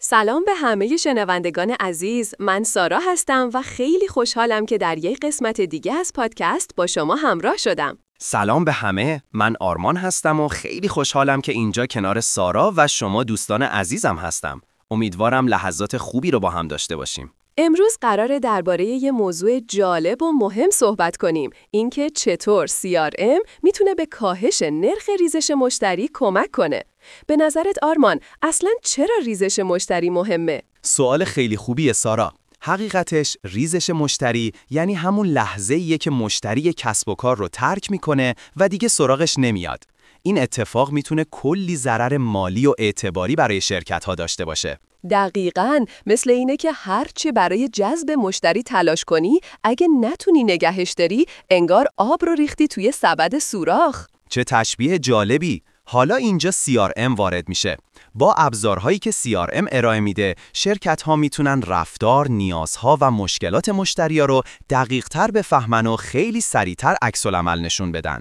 سلام به همه شنوندگان عزیز، من سارا هستم و خیلی خوشحالم که در یک قسمت دیگه از پادکست با شما همراه شدم. سلام به همه، من آرمان هستم و خیلی خوشحالم که اینجا کنار سارا و شما دوستان عزیزم هستم. امیدوارم لحظات خوبی رو با هم داشته باشیم. امروز قراره درباره یه موضوع جالب و مهم صحبت کنیم، اینکه چطور CRM میتونه به کاهش نرخ ریزش مشتری کمک کنه. به نظرت آرمان، اصلاً چرا ریزش مشتری مهمه؟ سوال خیلی خوبیه سارا. حقیقتش ریزش مشتری یعنی همون لحظه‌ایه که مشتری کسب و کار رو ترک میکنه و دیگه سراغش نمیاد. این اتفاق میتونه کلی ضرر مالی و اعتباری برای شرکت‌ها داشته باشه. دقیقاً، مثل اینه که هرچی برای جذب مشتری تلاش کنی، اگه نتونی نگهش داری، انگار آب رو ریختی توی سبد سوراخ. چه تشبیه جالبی! حالا اینجا CRM وارد میشه. با ابزارهایی که CRM ارائه میده، شرکت‌ها میتونن رفتار، نیازها و مشکلات مشتری‌ها رو دقیق‌تر بفهمن و خیلی سریع‌تر عکس‌العمل نشون بدن.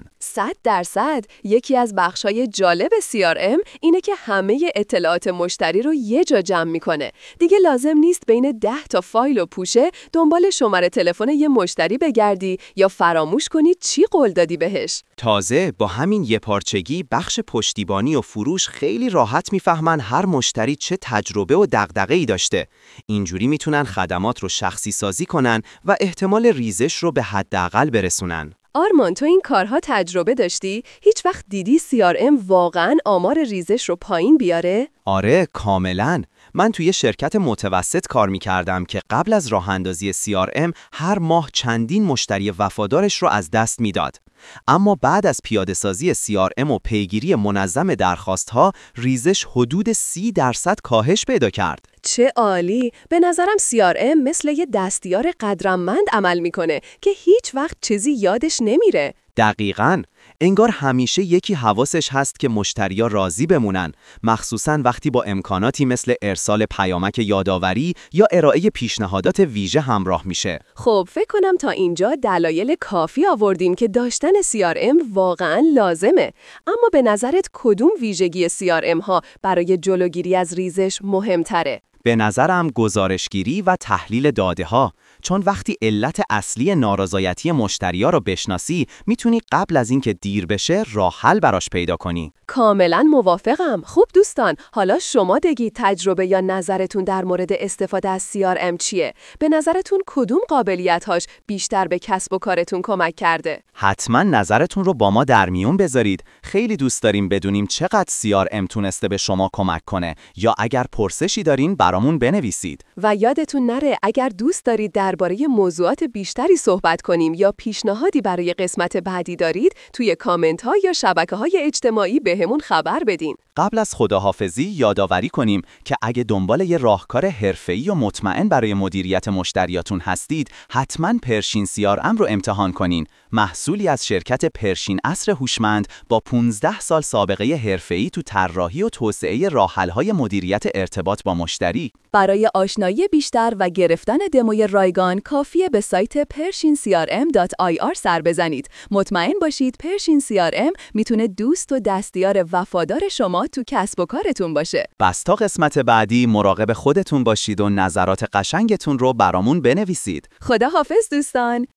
100% یکی از بخشای جالب CRM اینه که همه اطلاعات مشتری رو یه جا جمع میکنه. دیگه لازم نیست بین 10 تا فایل و پوشه دنبال شماره تلفن یه مشتری بگردی یا فراموش کنی چی قول دادی بهش. تازه با همین یه پارچگی بخش پشتیبانی و فروش خیلی راحت میفهمن هر مشتری چه تجربه و دغدغه‌ای داشته. اینجوری میتونن خدمات رو شخصی سازی کنن و احتمال ریزش رو به حداقل برسونن. آرمان، تو این کارها تجربه داشتی؟ هیچ وقت دیدی CRM واقعاً آمار ریزش رو پایین بیاره؟ آره، کاملاً. من توی شرکت متوسط کار می‌کردم که قبل از راه اندازی CRM هر ماه چندین مشتری وفادارش رو از دست میداد. اما بعد از پیاده‌سازی CRM و پیگیری منظم درخواست‌ها، ریزش حدود 30% کاهش پیدا کرد. چه عالی! به نظرم CRM مثل یه دستیار قدرتمند عمل میکنه که هیچ وقت چیزی یادش نمیره. دقیقاً. انگار همیشه یکی حواسش هست که مشتریا راضی بمونن، مخصوصاً وقتی با امکاناتی مثل ارسال پیامک یادآوری یا ارائه پیشنهادات ویژه همراه میشه. خب فکر کنم تا اینجا دلایل کافی آوردیم که داشتن CRM واقعاً لازمه. اما به نظرت کدوم ویژگی CRM ها برای جلوگیری از ریزش مهمتره؟ به نظرم گزارشگیری و تحلیل داده‌ها، چون وقتی علت اصلی نارضایتی مشتری‌ها رو بشناسی، میتونی قبل از اینکه دیر بشه راه حل براش پیدا کنی. کاملا موافقم. خوب دوستان، حالا شما بگید تجربه یا نظرتون در مورد استفاده از CRM چیه؟ به نظرتون کدوم قابلیت‌هاش بیشتر به کسب و کارتون کمک کرده؟ حتما نظرتون رو با ما در میون بذارید. خیلی دوست داریم بدونیم چقدر CRM تونسته به شما کمک کنه، یا اگر پرسشی دارین برامون بنویسید. و یادتون نره اگر دوست دارید درباره موضوعات بیشتری صحبت کنیم یا پیشنهادی برای قسمت بعدی دارید، توی کامنت‌ها یا شبکه‌های اجتماعی بهمون خبر بدین. قبل از خداحافظی یادآوری کنیم که اگه دنبال یه راهکار حرفه‌ای و مطمئن برای مدیریت مشتریاتون هستید، حتما پرشین CRM رو امتحان کنین. محصولی از شرکت پرشین عصر هوشمند با 15 سال سابقه حرفه‌ای تو طراحی و توسعه راه‌حل‌های مدیریت ارتباط با مشتری. برای آشنایی بیشتر و گرفتن دموی رایگان کافیه به سایت pershincrm.ir سر بزنید. مطمئن باشید پرشین CRM میتونه دوست و دستیار وفادار شما تو کسب و کارتون باشه. بس تا قسمت بعدی مراقب خودتون باشید و نظرات قشنگتون رو برامون بنویسید. خدا حافظ دوستان.